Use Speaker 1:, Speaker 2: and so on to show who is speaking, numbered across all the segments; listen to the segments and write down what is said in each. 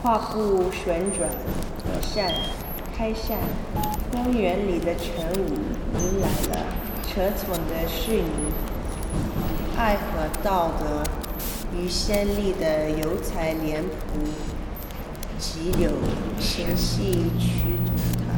Speaker 1: 画布旋转，合扇开扇，公园里的晨舞迎来了扯宠的仕女，爱和道德与先例的油彩脸谱，急流纤细曲吐它。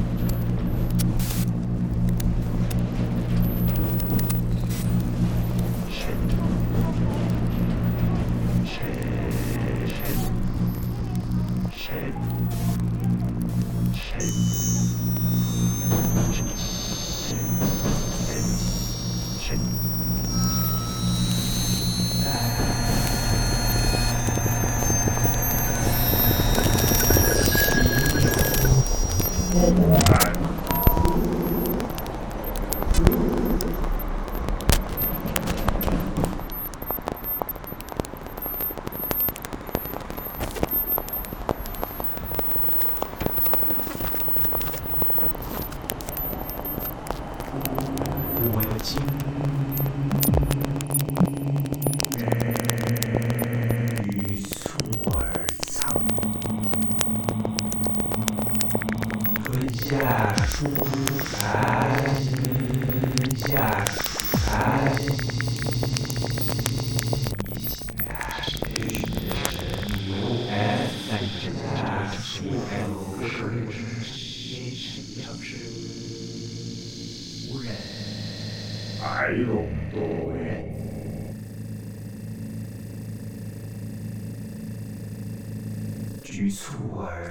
Speaker 2: 局促儿，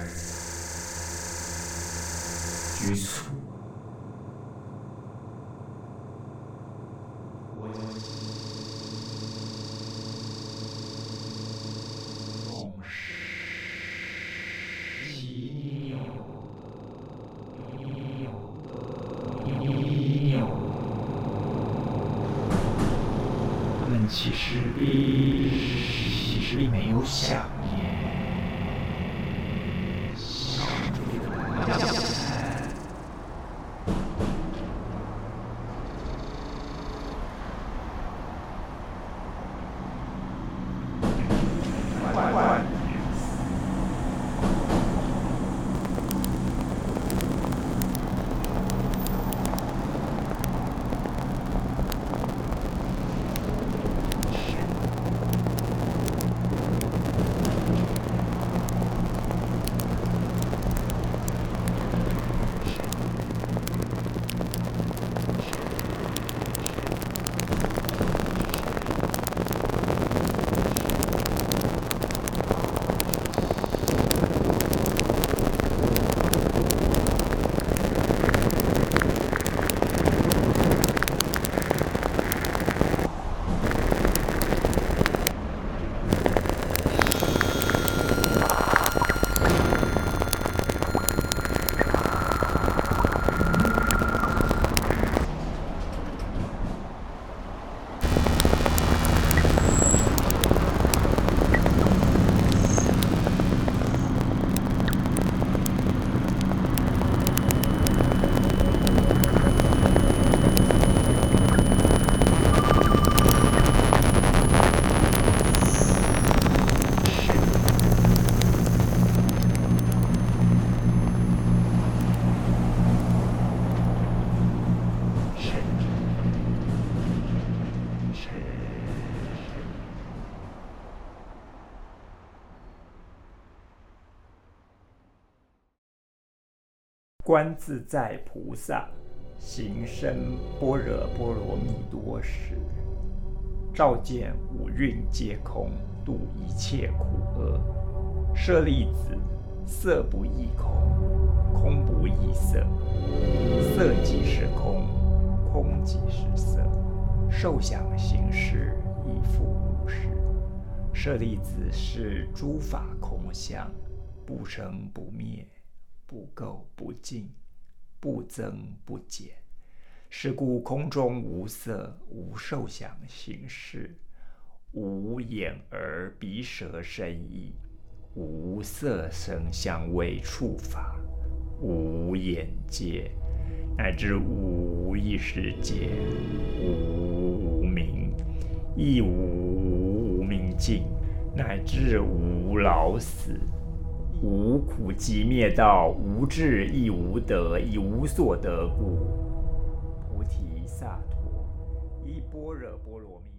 Speaker 2: 局促。他们其实并没有想念。观自在菩萨行深般若波罗蜜多时，照见五蕴皆空，度一切苦厄。舍利子，色不异空，空不异色，色即是空，空即是色，受想行识亦复如是。舍利子，是诸法空相，不生不灭，不垢不净，不增不减。是故空中无色，无受想行识，无眼耳鼻舌身意，无色声香味触法，无眼界，乃至无意识界，无无明，亦无无明尽，乃至无老死， 无苦集灭道，无智亦无得，以无所得故，菩提萨埵，依般若波罗蜜。